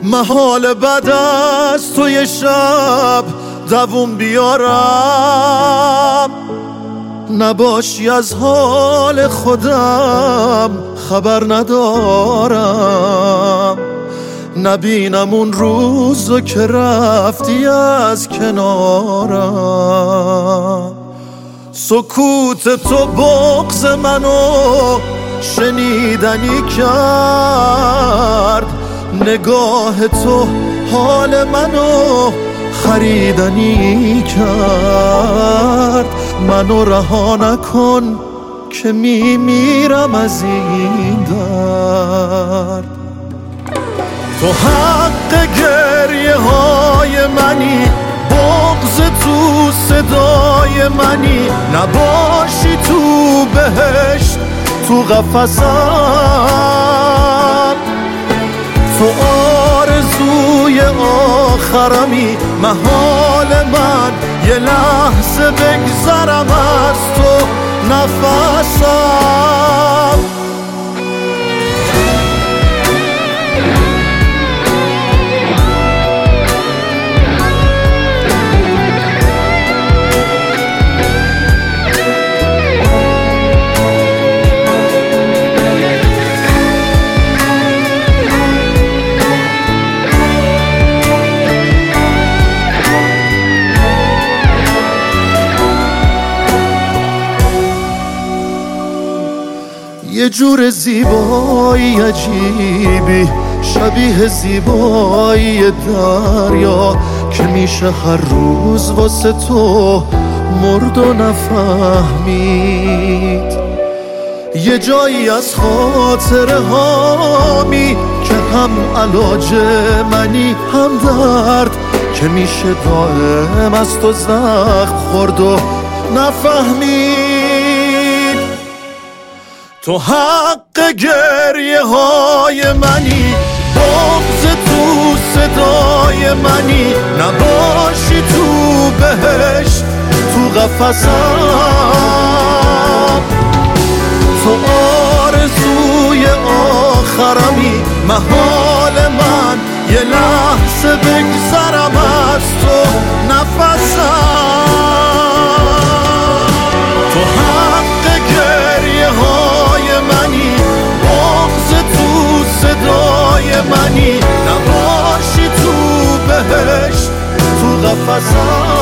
محال بعد از تو یه شب دووم بیارم، نباشی از حال خودم خبر ندارم، نبینم اون روزو که رفتی از کنارم. سکوت تو بغض منو شنیدنی کرد، نگاه تو حال منو خریدنی کرد. منو رها نکن که میمیرم از این درد. تو حق گریه های منی، بغض تو صدای منی، نباشی تو بهشت تو قفسم. تو آرزوی آخرمی، محال من یه لحظه بگذرم از تو نفسم. یه جور زیبایی عجیبی، شبیه زیبایی دریا، که میشه هر روز واسه تو مرد و نفهمید. یه جایی از خاطره هامی که هم علاج منی هم درد، که میشه دائم از تو زخم خورد و نفهمید. تو حق گریه های منی، بغض تو صدای منی، نباشی تو بهشت تو قفسم. تو آرزوی آخرمی، محال من یه لحظه بگذرم از تو نفسم. تو حق گریه های منی، بغض تو صدای منی، نباشی تو بهشت تو قفسم.